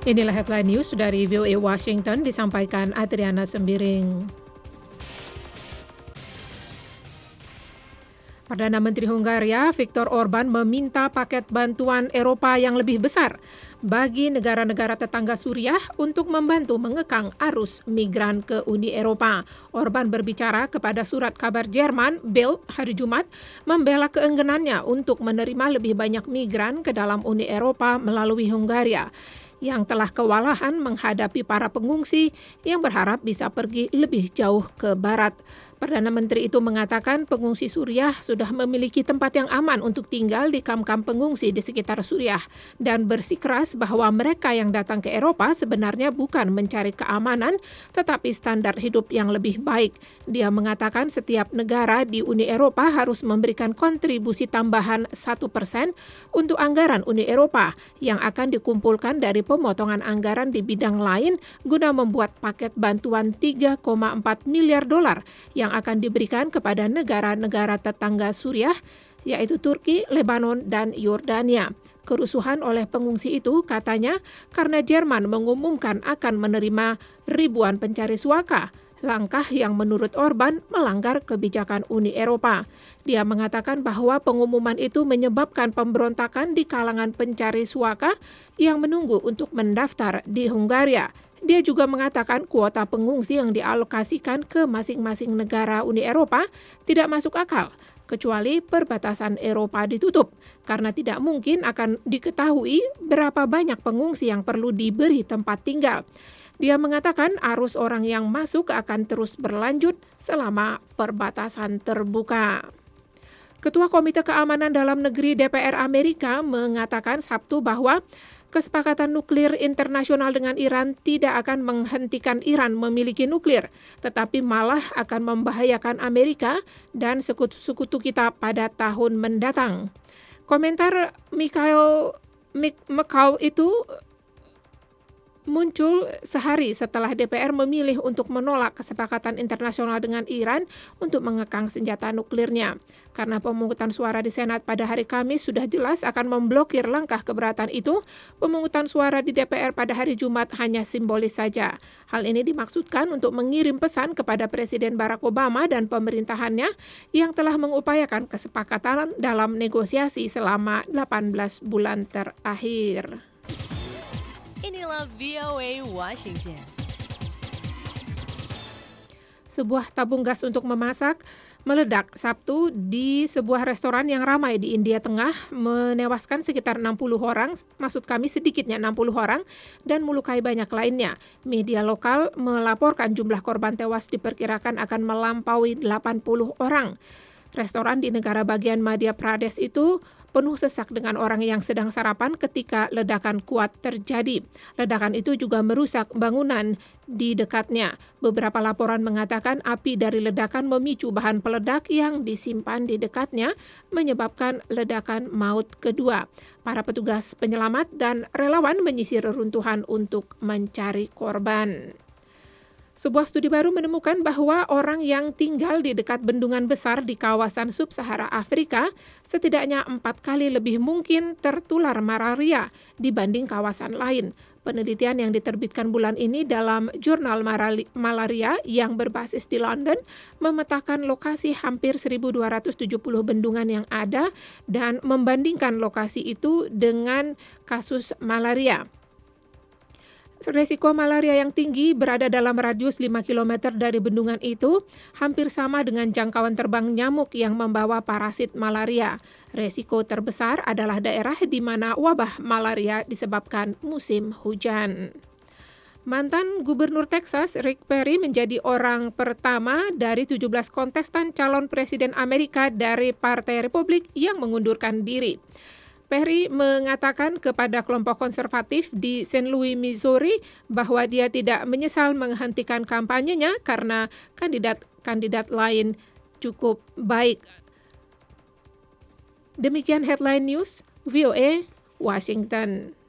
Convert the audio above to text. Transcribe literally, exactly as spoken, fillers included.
Inilah headline news dari V O A Washington, disampaikan Adriana Sembiring. Perdana Menteri Hungaria Viktor Orban meminta paket bantuan Eropa yang lebih besar bagi negara-negara tetangga Suriah untuk membantu mengekang arus migran ke Uni Eropa. Orban berbicara kepada surat kabar Jerman Bild hari Jumat membela keengganannya untuk menerima lebih banyak migran ke dalam Uni Eropa melalui Hungaria, yang telah kewalahan menghadapi para pengungsi yang berharap bisa pergi lebih jauh ke barat. Perdana Menteri itu mengatakan pengungsi Suriah sudah memiliki tempat yang aman untuk tinggal di kamp-kamp pengungsi di sekitar Suriah dan bersikeras bahwa mereka yang datang ke Eropa sebenarnya bukan mencari keamanan tetapi standar hidup yang lebih baik. Dia mengatakan setiap negara di Uni Eropa harus memberikan kontribusi tambahan satu persen untuk anggaran Uni Eropa yang akan dikumpulkan dari pemotongan anggaran di bidang lain guna membuat paket bantuan tiga koma empat miliar dolar yang akan diberikan kepada negara-negara tetangga Suriah, yaitu Turki, Lebanon, dan Yordania. Kerusuhan oleh pengungsi itu katanya karena Jerman mengumumkan akan menerima ribuan pencari suaka, langkah yang menurut Orban melanggar kebijakan Uni Eropa. Dia mengatakan bahwa pengumuman itu menyebabkan pemberontakan di kalangan pencari suaka yang menunggu untuk mendaftar di Hungaria. Dia juga mengatakan kuota pengungsi yang dialokasikan ke masing-masing negara Uni Eropa tidak masuk akal, kecuali perbatasan Eropa ditutup, karena tidak mungkin akan diketahui berapa banyak pengungsi yang perlu diberi tempat tinggal. Dia mengatakan arus orang yang masuk akan terus berlanjut selama perbatasan terbuka. Ketua Komite Keamanan Dalam Negeri D P R Amerika mengatakan Sabtu bahwa kesepakatan nuklir internasional dengan Iran tidak akan menghentikan Iran memiliki nuklir, tetapi malah akan membahayakan Amerika dan sekutu-sekutu kita pada tahun mendatang. Komentar Mikhail McCaul itu muncul sehari setelah D P R memilih untuk menolak kesepakatan internasional dengan Iran untuk mengekang senjata nuklirnya. Karena pemungutan suara di Senat pada hari Kamis sudah jelas akan memblokir langkah keberatan itu, pemungutan suara di D P R pada hari Jumat hanya simbolis saja. Hal ini dimaksudkan untuk mengirim pesan kepada Presiden Barack Obama dan pemerintahannya yang telah mengupayakan kesepakatan dalam negosiasi selama delapan belas bulan terakhir. Inilah V O A Washington. Sebuah tabung gas untuk memasak meledak Sabtu di sebuah restoran yang ramai di India Tengah, menewaskan sekitar enam puluh orang, maksud kami sedikitnya enam puluh orang, dan melukai banyak lainnya. Media lokal melaporkan jumlah korban tewas diperkirakan akan melampaui delapan puluh orang. Restoran di negara bagian Madhya Pradesh itu penuh sesak dengan orang yang sedang sarapan ketika ledakan kuat terjadi. Ledakan itu juga merusak bangunan di dekatnya. Beberapa laporan mengatakan api dari ledakan memicu bahan peledak yang disimpan di dekatnya, menyebabkan ledakan maut kedua. Para petugas penyelamat dan relawan menyisir reruntuhan untuk mencari korban. Sebuah studi baru menemukan bahwa orang yang tinggal di dekat bendungan besar di kawasan sub-Sahara Afrika setidaknya empat kali lebih mungkin tertular malaria dibanding kawasan lain. Penelitian yang diterbitkan bulan ini dalam jurnal malaria yang berbasis di London memetakan lokasi hampir seribu dua ratus tujuh puluh bendungan yang ada dan membandingkan lokasi itu dengan kasus malaria. Resiko malaria yang tinggi berada dalam radius lima kilometer dari bendungan itu hampir sama dengan jangkauan terbang nyamuk yang membawa parasit malaria. Resiko terbesar adalah daerah di mana wabah malaria disebabkan musim hujan. Mantan Gubernur Texas Rick Perry menjadi orang pertama dari tujuh belas kontestan calon presiden Amerika dari Partai Republik yang mengundurkan diri. Perry mengatakan kepada kelompok konservatif di Saint Louis, Missouri, bahwa dia tidak menyesal menghentikan kampanyenya karena kandidat-kandidat lain cukup baik. Demikian headline news V O A Washington.